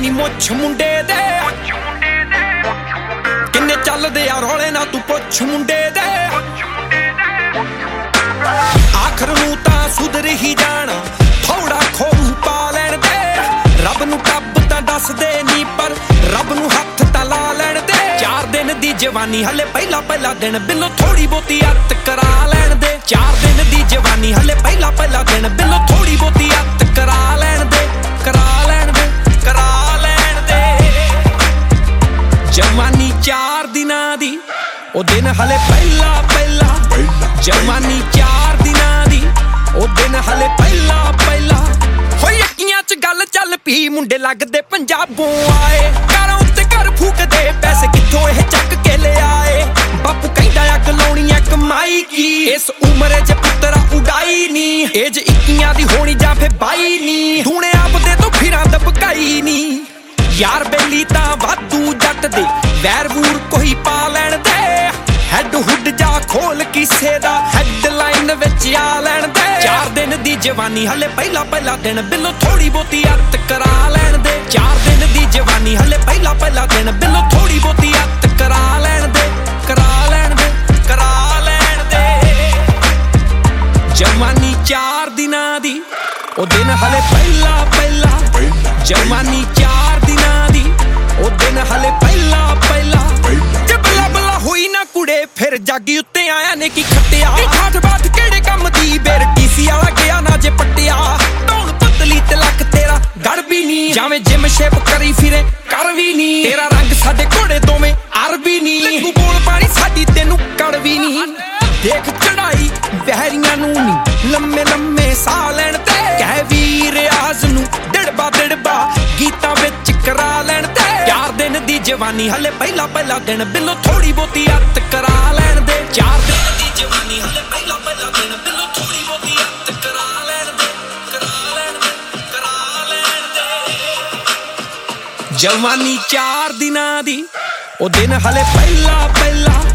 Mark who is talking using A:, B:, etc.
A: ਨੀ ਮੁੱਛ ਮੁੰਡੇ ਦੇ ਕਿੰਨੇ ਚੱਲਦੇ ਆ ਰੌਲੇ ਨਾ ਤੂੰ ਪੁੱਛ ਮੁੰਡੇ ਦੇ ਆਖਰ ਨੂੰ ਤਾਂ ਸੁਧਰ ਹੀ ਜਾਣਾ ਥੋੜਾ ਖੋਰੂ ਪਾ ਲੈਣ ਦੇ ਰੱਬ ਨੂੰ ਟੱਬ ਤਾਂ ਦੱਸਦੇ ਨੀ ਪਰ ਰੱਬ ਨੂੰ ਹੱਥ ਤਾਂ ਲਾ ਲੈਣ ਦੇ 4 ਦਿਨ ਦੀ ਜਵਾਨੀ ਹਲੇ ਪਹਿਲਾ ਦਿਨ ਬਿੱਲੋ ਥੋੜੀ ਬਹੁਤੀ ਅੱਤ ਕਰਾ ਲੈਣ ਦੇ 4 ਦਿਨ ਦੀ ਜਵਾਨੀ ਹਲੇ ਪਹਿਲਾ ਦਿਨ ਬਿੱਲੋ ਥੋੜੀ ਬਹੁਤੀ ਅੱਤ ਕਰਾ ਲੈਣ ਦੇ ਜਵਾਨੀ 4 ਦਿਨਾਂ ਦੀ ਉਹ ਦਿਨ ਹਲੇ ਪਹਿਲਾ ਜਵਾਨੀ 4 ਦਿਨਾਂ ਦੀ ਉਹ ਦਿਨ ਹਲੇ ਪਹਿਲਾ ਹੋਈ ਅੱਖੀਆਂ 'ਚ ਗੱਲ ਚੱਲ ਪਈ ਮੁੰਡੇ ਲੱਗਦੇ ਪੰਜਾਬੋਂ ਆਏ ਘਰਾਂ ਉੱਤੇ ਘਰ ਫੂਕਦੇ ਪੈਸੇ ਕਿੱਥੋਂ ਇਹ ਚੱਕ ਕੇ ਲਿਆਏ ਬਾਪੂ ਕਹਿੰਦਾ ਅੱਗ ਲਾਉਣੀ ਐ ਕਮਾਈ ਕੀ ਇਸ ਉਮਰੇ 'ਚ ਪੁੱਤਰਾ ਉਡਾਈ ਨੀ ਏਜ 21 ਦੀ ਹੋਣੀ ਜਾਂ ਫੇ 22 ਨੀ ਧੂਣੇ ਆਪਦੇ ਤੋਂ ਫਿਰਾਂ ਦਬਕਾਈ ਨੀ ਯਾਰ ਬੇਲੀ ਤਾਂ ਵਾਧੂ ਜੱਟ ਦੇ ਵੈਰ ਵੂਰ ਕੋਈ ਪਾ ਲੈਣ ਦੇ ਹੈਡ ਹੁੱਡ ਜਾ ਖੋਲ ਕਿਸੇ ਦਾ ਹੈਡਲਾਈਨ ਵਿੱਚ ਆ ਲੈਣ ਦੇ 4 ਦਿਨ ਦੀ ਜਵਾਨੀ ਹਲੇ ਪਹਿਲਾ ਦਿਨ ਬਿੱਲੋ ਥੋੜੀ ਬਹੁਤੀ ਅੱਤ ਕਰਾ ਲੈਣ ਦੇ 4 ਦਿਨ ਦੀ ਜਵਾਨੀ ਹਲੇ ਪਹਿਲਾ ਦਿਨ ਬਿੱਲੋ ਥੋੜੀ ਬਹੁਤੀ ਅੱਤ ਕਰਾ ਲੈਣ ਦੇ ਜਵਾਨੀ 4 ਦਿਨਾਂ ਦੀ ਉਹ ਦਿਨ ਹਲੇ ਪਹਿਲਾ ਜਵਾਨੀ 4 ਦਿਨਾਂ ਦੀ ਉਹ ਦਿਨ ਹਲੇ ਪਹਿਲਾ ਜੇ ਬੱਲਾ ਹੋਈ ਨਾ ਕੁੜੇ ਫਿਰ ਜਾਗੀ ਉੱਤੇ ਆਇਆ ਨੇ ਕੀ ਖੱਟਿਆ ਠਾਠ ਬਾਠ ਕਿਹੜੇ ਕੰਮ ਦੀ ਬੇਰ ਟੀਸੀ ਵਾਲਾ ਗਿਆ ਨਾ ਜੇ ਪੱਟਿਆ ਧੌਣ ਪਤਲੀ ਤੇ ਲੱਕ ਤੇਰਾ ਗੜ ਵੀ ਨੀ ਜਾਵੇਂ ਜਿਮ ਸ਼ੇਪ ਕਰੀ ਫਿਰੇ ਕਰ ਵੀ ਨੀ ਤੇਰਾ ਰੰਗ ਸਾਡੇ ਘੋੜੇ ਦੋਵੇਂ ਅਰਬੀ ਨੀ ਲੱਗੂ ਬੋਲ ਪਾਣੀ ਸਾਡੀ ਤੈਨੂੰ ਕੜ ਵੀ ਨੀ ਦੇਖ ਚੜਾਈ ਬਹਿਰੀਆਂ ਨੂੰ ਨੀ ਲੰਮੇ ਸਾਹ ਲੈਣ ਤੇ ਕਹਿ ਵੀ ਰਿਆਜ਼ ਨੂੰ ਡੜਬਾ ਗੀਤਾਂ ਵਿੱਚ ਕਰਾ ਲੈਣ ਤੇ 4 ਦਿਨ ਦੀ ਜਵਾਨੀ ਹਲੇ ਪਹਿਲਾ ਦਿਨ ਬਿੱਲੋ ਥੋੜੀ ਬਹੁਤੀ ਅੱਤ ਕਰਾ ਲੈਣ ਦੇ 4 ਦਿਨ ਦੀ ਜਵਾਨੀ ਹਲੇ ਪਹਿਲਾ ਦਿਨ ਬਿੱਲੋ ਥੋੜੀ ਬਹੁਤੀ ਅੱਤ ਕਰਾ ਲੈਣ ਦੇ ਜਵਾਨੀ 4 ਦਿਨਾਂ ਦੀ ਉਹ ਦਿਨ ਹਲੇ ਪਹਿਲਾ